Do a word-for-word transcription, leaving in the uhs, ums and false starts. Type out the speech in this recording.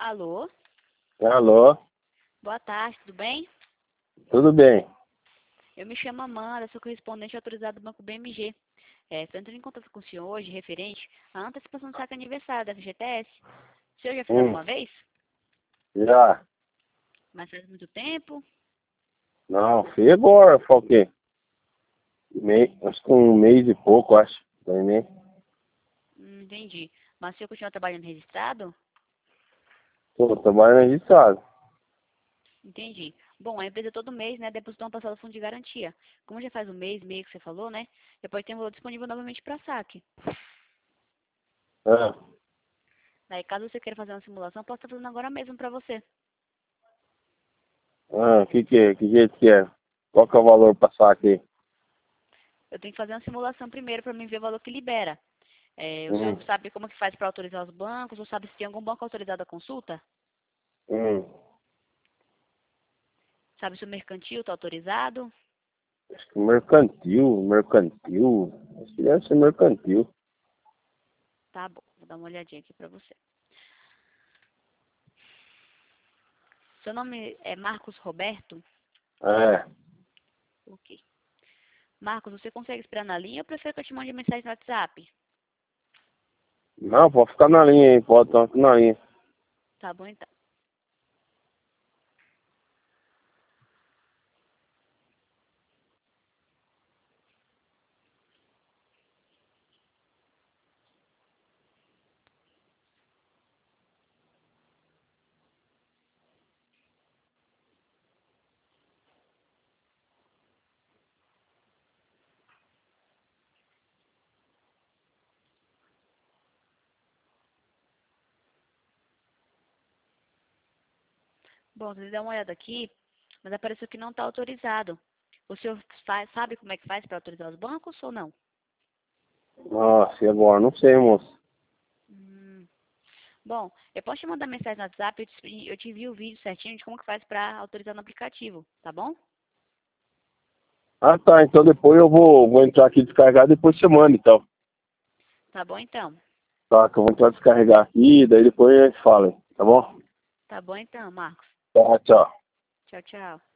Alô? Alô, Boa tarde, tudo bem? tudo bem? Eu me chamo Amanda, sou correspondente autorizado do Banco B M G. É, estou entrando em contato com o senhor hoje, referente à antecipação do saque aniversário da F G T S. O senhor já fez Hum, alguma vez? já. Mas faz muito tempo? Não, fui agora, foi o quê? Mei, acho que um mês e pouco, acho. Dois meses. Hum, entendi. Mas o senhor continua trabalhando registrado? Tô trabalhando registrado. Entendi. Bom, a empresa todo mês, né, depositou uma parcela do fundo de garantia. Como já faz um mês, meio que você falou, né, depois tem um valor disponível novamente para saque. Ah, Daí, caso você queira fazer uma simulação, posso estar fazendo agora mesmo para você. ah, que que é? Que jeito que é? Qual que é o valor pra saque? Eu tenho que fazer uma simulação primeiro para mim ver o valor que libera. É, o Hum, senhor sabe como que faz para autorizar os bancos? Ou sabe se tem algum banco autorizado a consulta? hum. Sabe se o mercantil está autorizado? Acho que mercantil, mercantil. Acho que deve ser mercantil. Tá bom, vou dar uma olhadinha aqui para você. Seu nome é Marcos Roberto? É. Ok. Marcos, você consegue esperar na linha ou prefere que eu te mande mensagem no WhatsApp? Não, pode ficar na linha aí, pode estar na linha. Tá bom então. Bom, você dá uma olhada aqui, mas apareceu que não está autorizado. O senhor faz- sabe como é que faz para autorizar os bancos ou não? Nossa, e agora? Não sei, moço. Hum. Bom, eu posso te mandar mensagem no WhatsApp, eu te, eu te envio o vídeo certinho de como que faz para autorizar no aplicativo, tá bom? Ah, tá, então depois eu vou, vou entrar aqui e descarregar, depois você manda, então. Tá bom então. Tá, que eu vou entrar descarregar aqui, daí depois a gente fala, tá bom? Tá bom então, Marcos. Tá, tchau. Tchau, tchau.